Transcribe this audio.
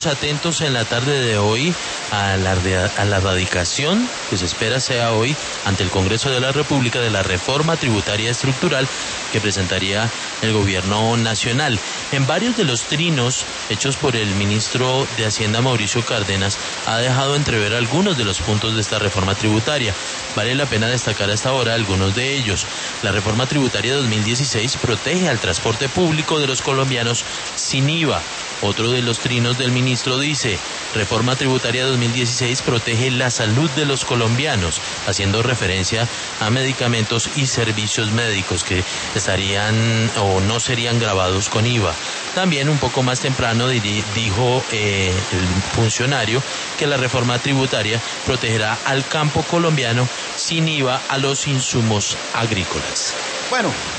Atentos en la tarde de hoy a la radicación que se espera sea hoy ante el Congreso de la República de la reforma tributaria estructural que presentaría el gobierno nacional. En varios de los trinos hechos por el ministro de Hacienda Mauricio Cárdenas ha dejado entrever algunos de los puntos de esta reforma tributaria. Vale la pena destacar hasta ahora algunos de ellos. La reforma tributaria 2016 protege al transporte público de los colombianos sin IVA. Otro de los trinos del ministro dice, reforma tributaria 2016 protege la salud de los colombianos, haciendo referencia a medicamentos y servicios médicos que estarían o no serían gravados con IVA. También un poco más temprano dijo el funcionario que la reforma tributaria protegerá al campo colombiano sin IVA a los insumos agrícolas. Bueno.